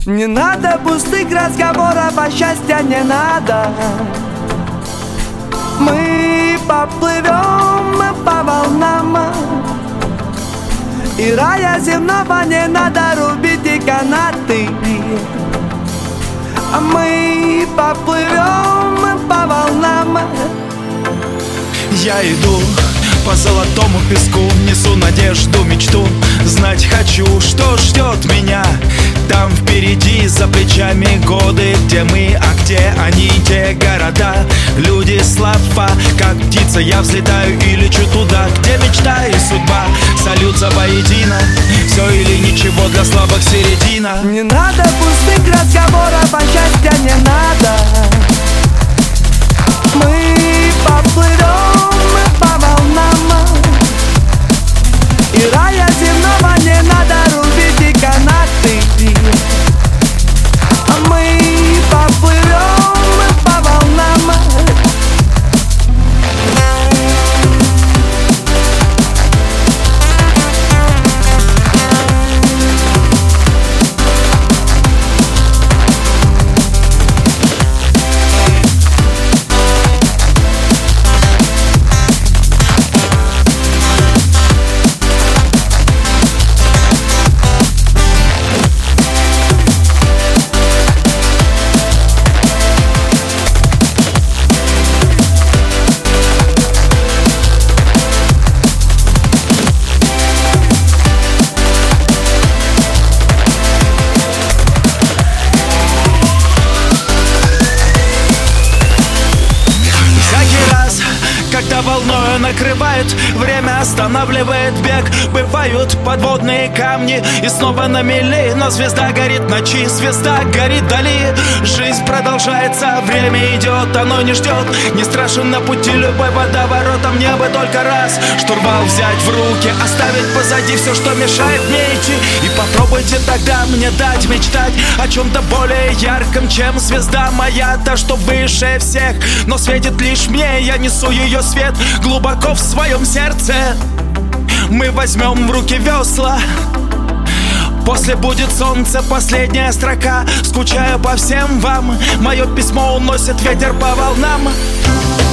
Не надо пустых разговоров, а счастья не надо. Мы поплывем по волнам, и рая земного не надо рубить и канаты. А мы поплывем по волнам. Я иду по золотому песку, несу надежду, мечту. Знать хочу, что ждет меня там впереди, за плечами годы, где мы, а где они, те города. Люди, слова, как птица я взлетаю и лечу туда, где мечта и судьба сольются воедино. Все или ничего, для слабых середина. Не надо пустых разговоров, а счастья не надо. Мы поплывем по волнам, и рая земного не надо рубить и канаты. А мы поплывем по волнам. Когда волною накрывает, время останавливает бег. Бывают подводные камни и снова на мели, но звезда горит в ночи, звезда горит вдали. Жизнь продолжается, время идет, оно не ждет. Не страшен на пути любой водоворот, а мне бы только раз штурвал взять в руки, оставить позади все, что мешает мне идти. И попробуйте тогда мне дать мечтать о чем-то более ярком, чем звезда моя, та, что выше всех, но светит лишь мне. Я несу ее свет глубоко в своем сердце. Мы возьмем в руки весла. После будет солнце, последняя строка. Скучаю по всем вам. Мое письмо уносит ветер по волнам.